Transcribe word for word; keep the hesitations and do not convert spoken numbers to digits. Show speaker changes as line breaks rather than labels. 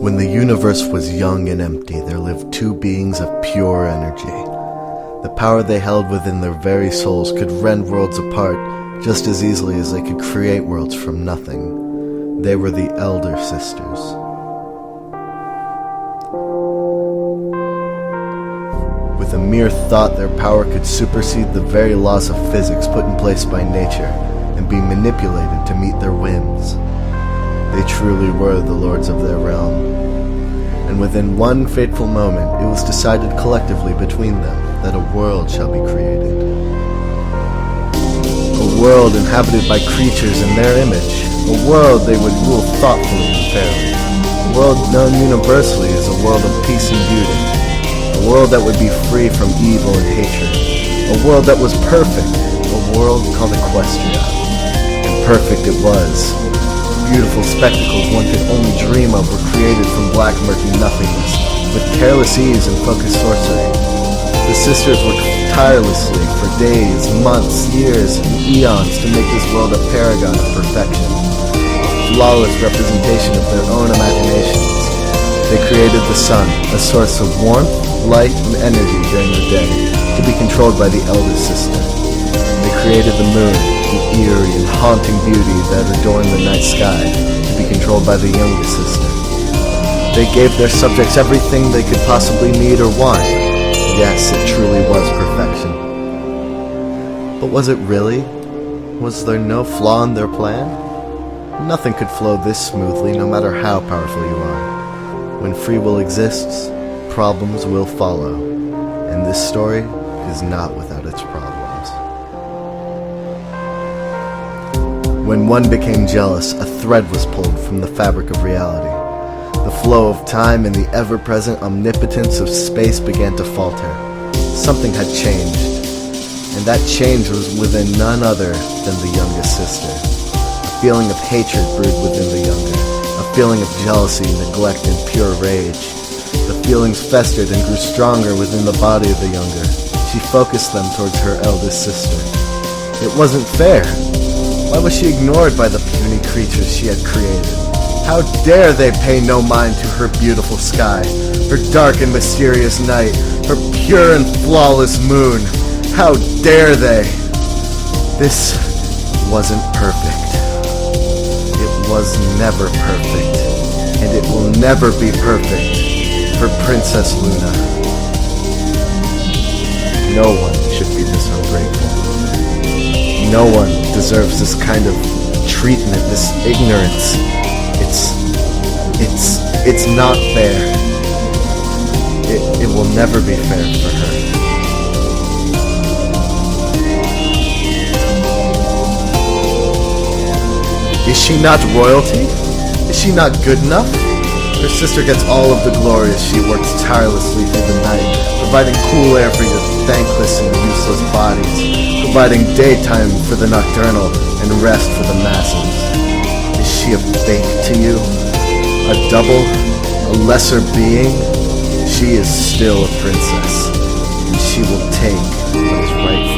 When the universe was young and empty, there lived two beings of pure energy. The power they held within their very souls could rend worlds apart just as easily as they could create worlds from nothing. They were the Elder Sisters. With a mere thought, their power could supersede the very laws of physics put in place by nature and be manipulated to meet their whims. They truly were the lords of their realm. And within one fateful moment, it was decided collectively between them that a world shall be created. A world inhabited by creatures in their image. A world they would rule thoughtfully and fairly. A world known universally as a world of peace and beauty. A world that would be free from evil and hatred. A world that was perfect. A world called Equestria. And perfect it was. Beautiful spectacles one could only dream of were created from black murky nothingness, with careless ease and focused sorcery. The sisters worked tirelessly for days, months, years, and eons to make this world a paragon of perfection, a flawless representation of their own imaginations. They created the sun, a source of warmth, light, and energy during the day, to be controlled by the eldest sister. They created the moon, the eerie and haunting beauty that adorned the night sky, to be controlled by the youngest sister. They gave their subjects everything they could possibly need or want. Yes, it truly was perfection. But was it really? Was there no flaw in their plan? Nothing could flow this smoothly, no matter how powerful you are. When free will exists, problems will follow, and this story is not without its problems. When one became jealous, a thread was pulled from the fabric of reality. The flow of time and the ever-present omnipotence of space began to falter. Something had changed, and that change was within none other than the youngest sister. A feeling of hatred brewed within the younger, a feeling of jealousy, neglect, and pure rage. The feelings festered and grew stronger within the body of the younger. She focused them towards her eldest sister. It wasn't fair. Why was she ignored by the puny creatures she had created? How dare they pay no mind to her beautiful sky, her dark and mysterious night, her pure and flawless moon? How dare they? This wasn't perfect. It was never perfect, and it will never be perfect for Princess Luna. No one should be this ungrateful. No one deserves this kind of treatment, this ignorance. It's, it's, it's not fair. It, it will never be fair for her. Is she not royalty? Is she not good enough? Her sister gets all of the glory as she works tirelessly through the night, providing cool air for your thankless and useless bodies, providing daytime for the nocturnal and rest for the masses. Is she a fake to you? A double? A lesser being? She is still a princess, and she will take what is right